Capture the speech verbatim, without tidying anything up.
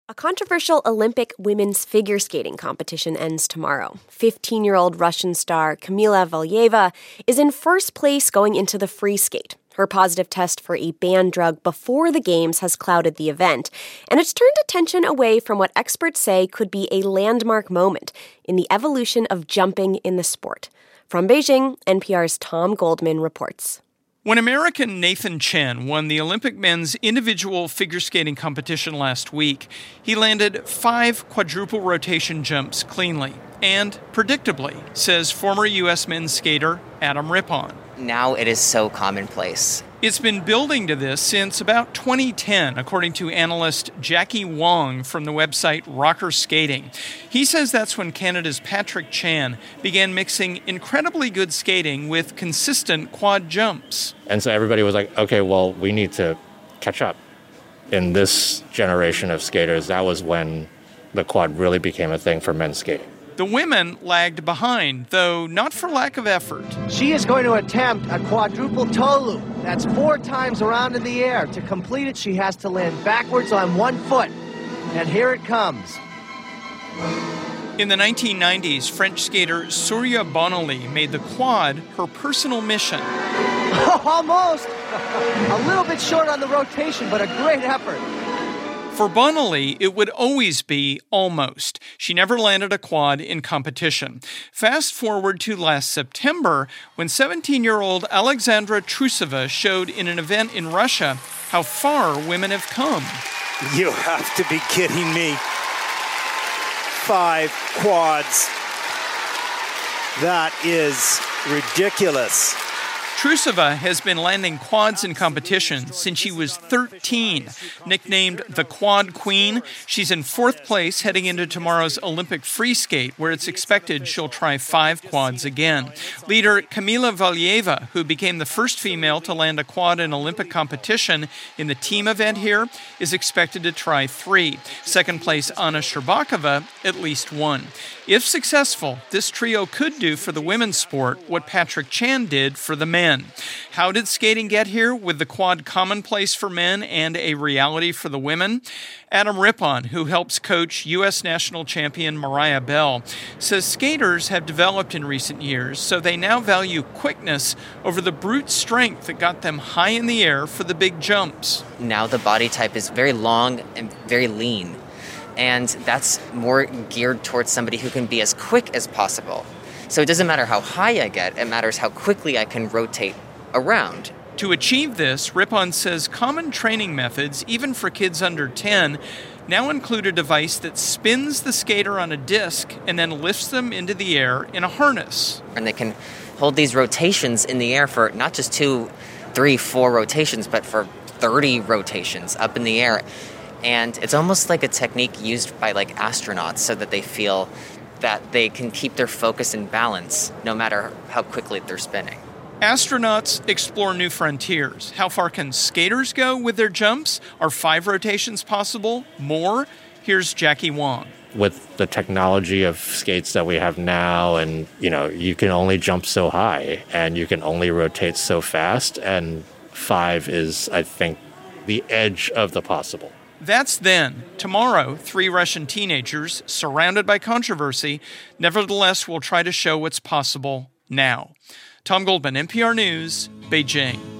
A controversial Olympic women's figure skating competition ends tomorrow. fifteen-year-old Russian star Kamila Valieva is in first place going into the free skate. Her positive test for a banned drug before the Games has clouded the event, and it's turned attention away from what experts say could be a landmark moment in the evolution of jumping in the sport. From Beijing, N P R's Tom Goldman reports. When American Nathan Chen won the Olympic men's individual figure skating competition last week, he landed five quadruple rotation jumps cleanly and predictably, says former U S men's skater Adam Rippon. Now it is so commonplace. It's been building to this since about twenty ten, according to analyst Jackie Wong from the website Rocker Skating. He says that's when Canada's Patrick Chan began mixing incredibly good skating with consistent quad jumps. And so everybody was like, okay, well, we need to catch up. In this generation of skaters, that was when the quad really became a thing for men's skating. The women lagged behind, though not for lack of effort. She is going to attempt a quadruple toe loop. That's four times around in the air. To complete it, she has to land backwards on one foot. And here it comes. In the nineteen nineties, French skater Surya Bonali made the quad her personal mission. Almost. A little bit short on the rotation, but a great effort. For Bonali, it would always be almost. She never landed a quad in competition. Fast forward to last September, when seventeen-year-old Alexandra Trusova showed in an event in Russia how far women have come. You have to be kidding me. Five quads. That is ridiculous. Trusova has been landing quads in competition since she was thirteen. Nicknamed the Quad Queen, she's in fourth place heading into tomorrow's Olympic free skate, where it's expected she'll try five quads again. Leader Kamila Valieva, who became the first female to land a quad in Olympic competition in the team event here, is expected to try three. Second place Anna Sherbakova, at least one. If successful, this trio could do for the women's sport what Patrick Chan did for the men. How did skating get here with the quad commonplace for men and a reality for the women? Adam Rippon, who helps coach U S national champion Mariah Bell, says skaters have developed in recent years, so they now value quickness over the brute strength that got them high in the air for the big jumps. Now the body type is very long and very lean. And that's more geared towards somebody who can be as quick as possible. So it doesn't matter how high I get, it matters how quickly I can rotate around. To achieve this, Rippon says common training methods, even for kids under ten, now include a device that spins the skater on a disc and then lifts them into the air in a harness. And they can hold these rotations in the air for not just two, three, four rotations, but for thirty rotations up in the air. And it's almost like a technique used by like astronauts so that they feel that they can keep their focus and balance no matter how quickly they're spinning. Astronauts explore new frontiers. How far can skaters go with their jumps? Are five rotations possible? More? Here's Jackie Wong. With the technology of skates that we have now, and you know, you can only jump so high and you can only rotate so fast, and five is, I think, the edge of the possible. That's then. Tomorrow, three Russian teenagers, surrounded by controversy, nevertheless will try to show what's possible now. Tom Goldman, N P R News, Beijing.